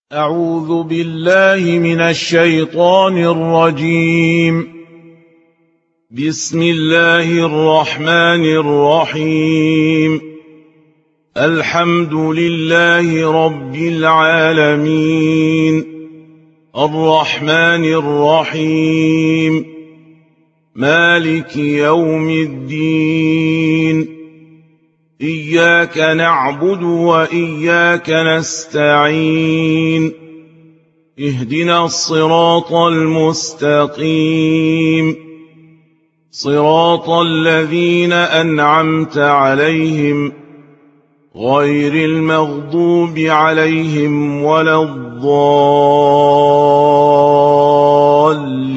أعوذ بالله من الشيطان الرجيم. بسم الله الرحمن الرحيم. الحمد لله رب العالمين، الرحمن الرحيم، مالك يوم الدين. إياك نعبد وإياك نستعين. اهدنا الصراط المستقيم، صراط الذين أنعمت عليهم غير المغضوب عليهم ولا الضالين.